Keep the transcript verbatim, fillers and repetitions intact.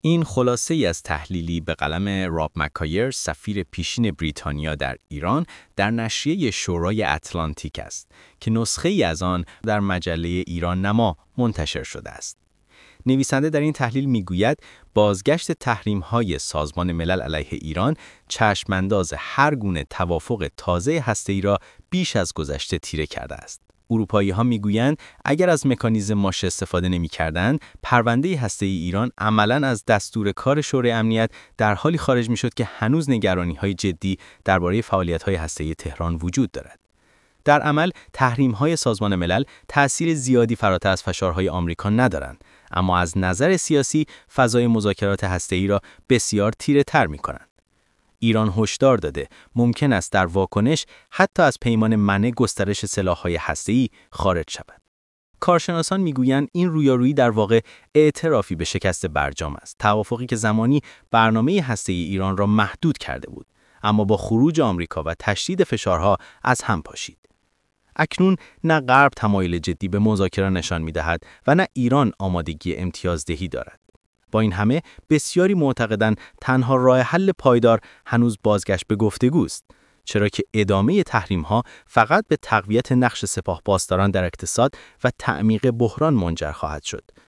این خلاصه ای از تحلیلی به قلم راب مکایر، سفیر پیشین بریتانیا در ایران، در نشریه شورای اتلانتیک است که نسخه ای از آن در مجله ایران نما منتشر شده است. نویسنده در این تحلیل میگوید بازگشت تحریم‌های سازمان ملل علیه ایران چشمانداز هر گونه توافق تازه هسته‌ای را بیش از گذشته تیره کرده است. اروپایی‌ها میگویند اگر از مکانیزم ماشه استفاده نمی‌کردند، پرونده هسته‌ای ایران عملاً از دستور کار شورای امنیت در حالی خارج می‌شد که هنوز نگرانی‌های جدی درباره فعالیت‌های هسته‌ای تهران وجود دارد. در عمل تحریم‌های سازمان ملل تأثیر زیادی فراتر از فشارهای آمریکا ندارند، اما از نظر سیاسی فضای مذاکرات هسته‌ای را بسیار تیره‌تر می‌کنند. ایران هشدار داده ممکن است در واکنش حتی از پیمان منع گسترش سلاح‌های هسته‌ای خارج شود. کارشناسان میگویند این رویارویی در واقع اعترافی به شکست برجام است، توافقی که زمانی برنامه هسته‌ای ایران را محدود کرده بود، اما با خروج آمریکا و تشدید فشارها از هم پاشید. اکنون نه غرب تمایل جدی به مذاکره نشان می‌دهد و نه ایران آمادگی امتیازدهی دارد. با این همه بسیاری معتقدند تنها راه حل پایدار هنوز بازگشت به گفتگوست، چرا که ادامه تحریم‌ها فقط به تقویت نقش سپاه پاسداران در اقتصاد و تعمیق بحران منجر خواهد شد